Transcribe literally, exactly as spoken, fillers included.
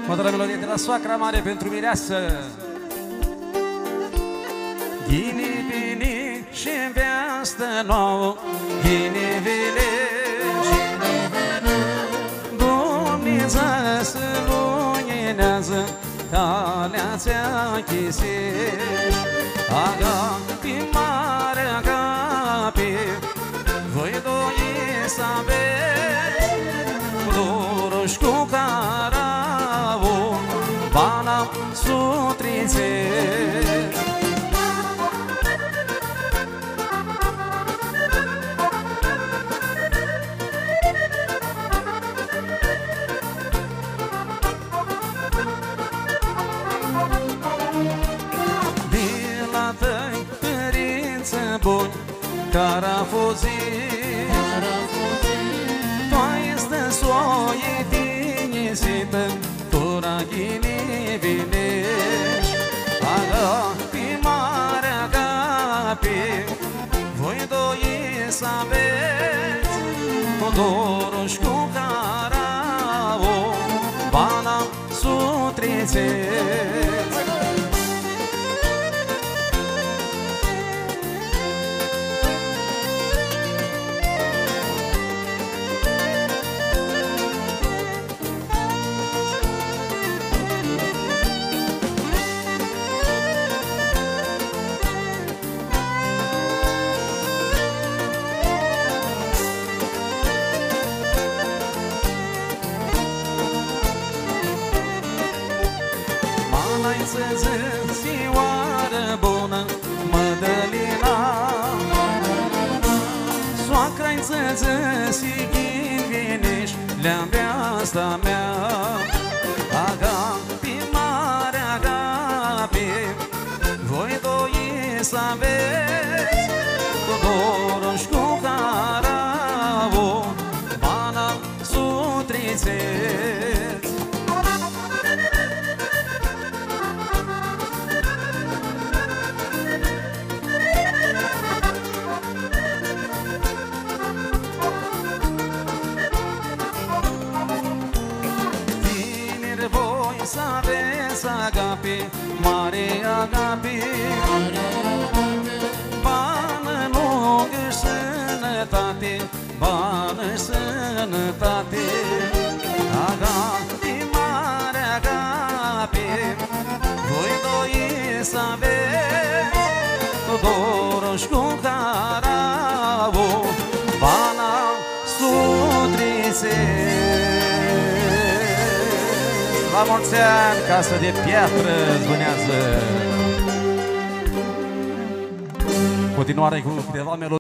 Mă dă la melodie de la soacra mare pentru mireasă. Ghini vini și beastă nouă, ghini vini și Dumnezeu să luminează calea ți-a chisiș. Agapi mare, agapi, voi doi să aveți cu dorul și cu caravul bana sutrițești. Buni, carafuzii, tu-ai stă soie dinisită, tu raghini vinești. Agapi mare, agapi, voi doi să aveți cu dorul și cu caravul bana sutrițeți. Zioară bună, Mădălina, soacra-i zăză și ghiviniș, leambeasta mea. Agapi mare, agapi, voi doi să aveți cu dorul și cu caravul bana sutrițeți. Să aveți agapi, mare agapi, bană lungă și sănătate, bană și sănătate. Agapi, mare agapi, voi doi să aveți cu dorul și cu caravul bana sutrițeți. La mulți ani, casă de piatră zbunează. Continuare cu câteva melodii.